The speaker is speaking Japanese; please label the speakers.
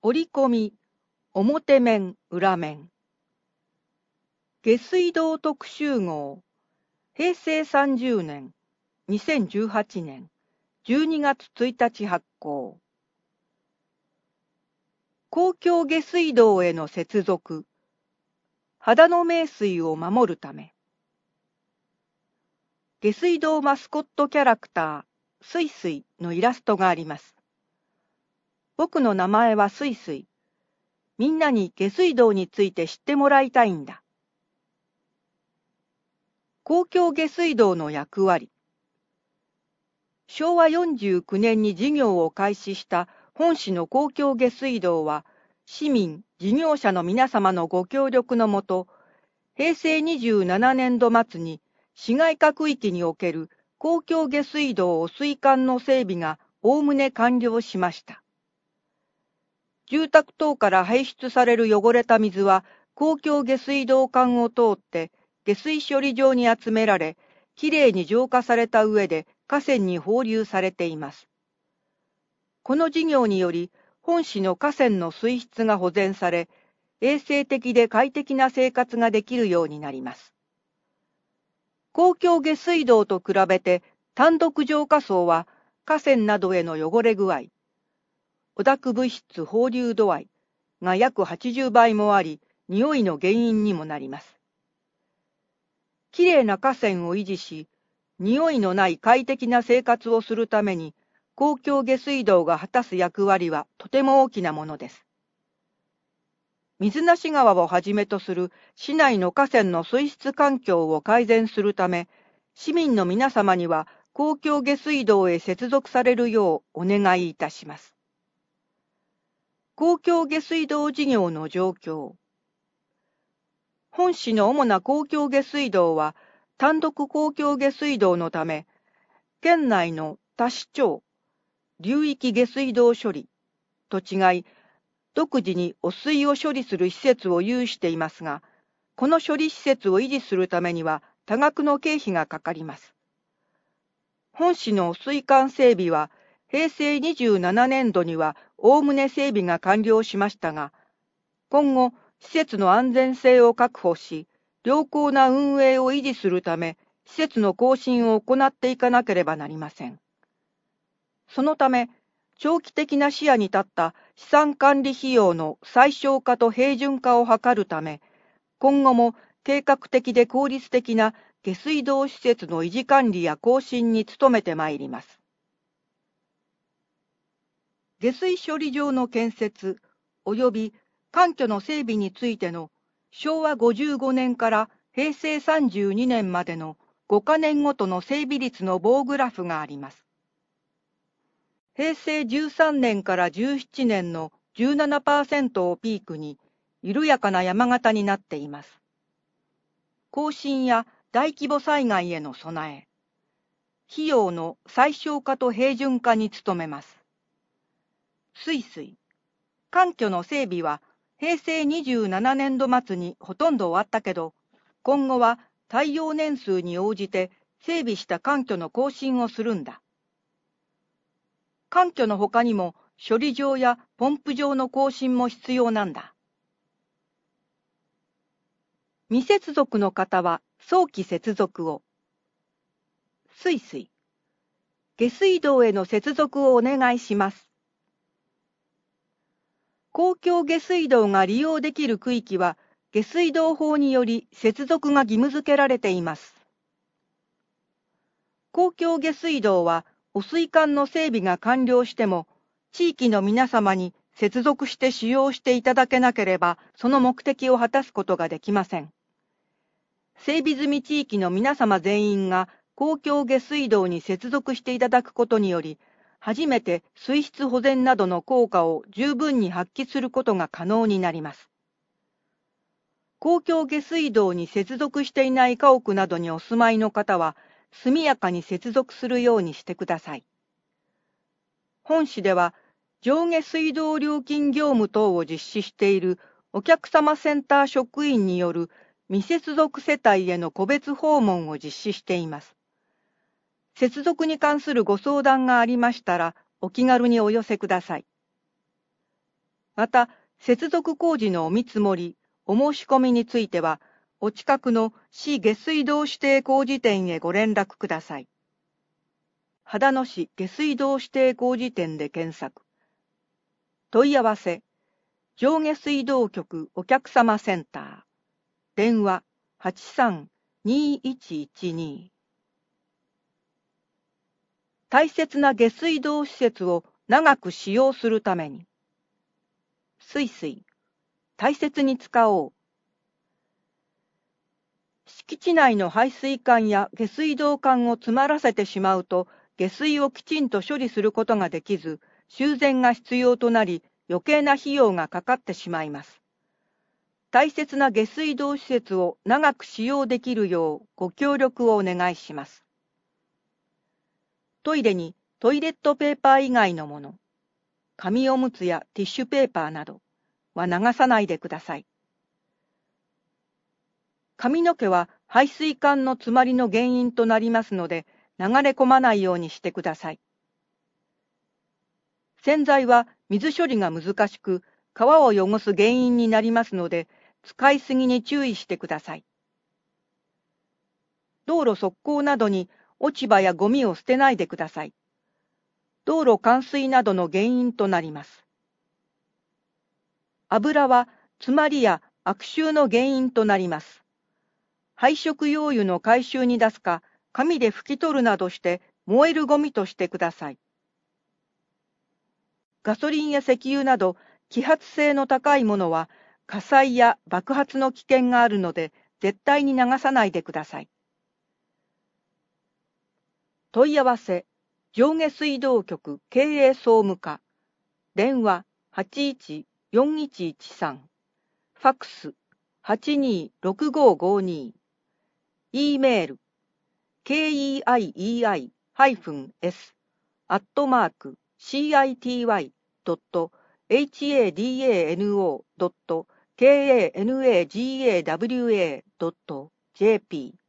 Speaker 1: 折り込み、表面、裏面。下水道特集号、平成30年、2018年12月1日発行。公共下水道への接続、秦野名水を守るため。下水道マスコットキャラクター、すいすいのイラストがあります。僕の名前はすいすい。みんなに下水道について知ってもらいたいんだ。公共下水道の役割。昭和49年に事業を開始した本市の公共下水道は、市民、事業者の皆様のご協力のもと、平成27年度末に市街化区域における公共下水道汚水管の整備がおおむね完了しました。住宅等から排出される汚れた水は公共下水道管を通って下水処理場に集められ、きれいに浄化された上で河川に放流されています。この事業により、本市の河川の水質が保全され、衛生的で快適な生活ができるようになります。公共下水道と比べて単独浄化槽は河川などへの汚れ具合、汚濁物質放流度合いが約80倍もあり、匂いの原因にもなります。きれいな河川を維持し、匂いのない快適な生活をするために、公共下水道が果たす役割はとても大きなものです。水無川をはじめとする市内の河川の水質環境を改善するため、市民の皆様には公共下水道へ接続されるようお願いいたします。公共下水道事業の状況。本市の主な公共下水道は単独公共下水道のため、県内の多市町、流域下水道処理と違い、独自に汚水を処理する施設を有していますが、この処理施設を維持するためには多額の経費がかかります。本市の汚水管整備は、平成27年度にはおおむね整備が完了しましたが、今後、施設の安全性を確保し、良好な運営を維持するため、施設の更新を行っていかなければなりません。そのため、長期的な視野に立った資産管理費用の最小化と平準化を図るため、今後も計画的で効率的な下水道施設の維持管理や更新に努めてまいります。下水処理場の建設及び環境の整備についての昭和55年から平成32年までの5カ年ごとの整備率の棒グラフがあります。平成13年から17年の 17% をピークに緩やかな山形になっています。更新や大規模災害への備え、費用の最小化と平準化に努めます。水水、環境の整備は平成27年度末にほとんど終わったけど、今後は耐用年数に応じて整備した環境の更新をするんだ。環境の他にも処理場やポンプ場の更新も必要なんだ。未接続の方は早期接続を。水水、下水道への接続をお願いします。公共下水道が利用できる区域は下水道法により接続が義務付けられています。公共下水道は汚水管の整備が完了しても、地域の皆様に接続して使用していただけなければ、その目的を果たすことができません。整備済み地域の皆様全員が公共下水道に接続していただくことにより、初めて水質保全などの効果を十分に発揮することが可能になります。公共下水道に接続していない家屋などにお住まいの方は、速やかに接続するようにしてください。本市では、上下水道料金業務等を実施しているお客様センター職員による未接続世帯への個別訪問を実施しています。接続に関するご相談がありましたら、お気軽にお寄せください。 また、接続工事のお見積もり、お申し込みについては、お近くの市下水道指定工事店へご連絡ください。秦野市下水道指定工事店で検索。問い合わせ、上下水道局お客様センター。電話83-2112。大切な下水道施設を長く使用するために。水水、大切に使おう。敷地内の排水管や下水道管を詰まらせてしまうと、下水をきちんと処理することができず、修繕が必要となり、余計な費用がかかってしまいます。大切な下水道施設を長く使用できるようご協力をお願いします。トイレにトイレットペーパー以外のもの、紙おむつやティッシュペーパーなどは流さないでください。髪の毛は排水管の詰まりの原因となりますので、流れ込まないようにしてください。洗剤は水処理が難しく、皮を汚す原因になりますので、使いすぎに注意してください。道路側溝などに落ち葉やゴミを捨てないでください。道路冠水などの原因となります。油は詰まりや悪臭の原因となります。廃食用油の回収に出すか、紙で拭き取るなどして燃えるゴミとしてください。ガソリンや石油など揮発性の高いものは火災や爆発の危険があるので絶対に流さないでください。問い合わせ、上下水道局経営総務課、電話81-4113、ファックス826552、E メール、keii-city.city.hadano.kanagawa.jp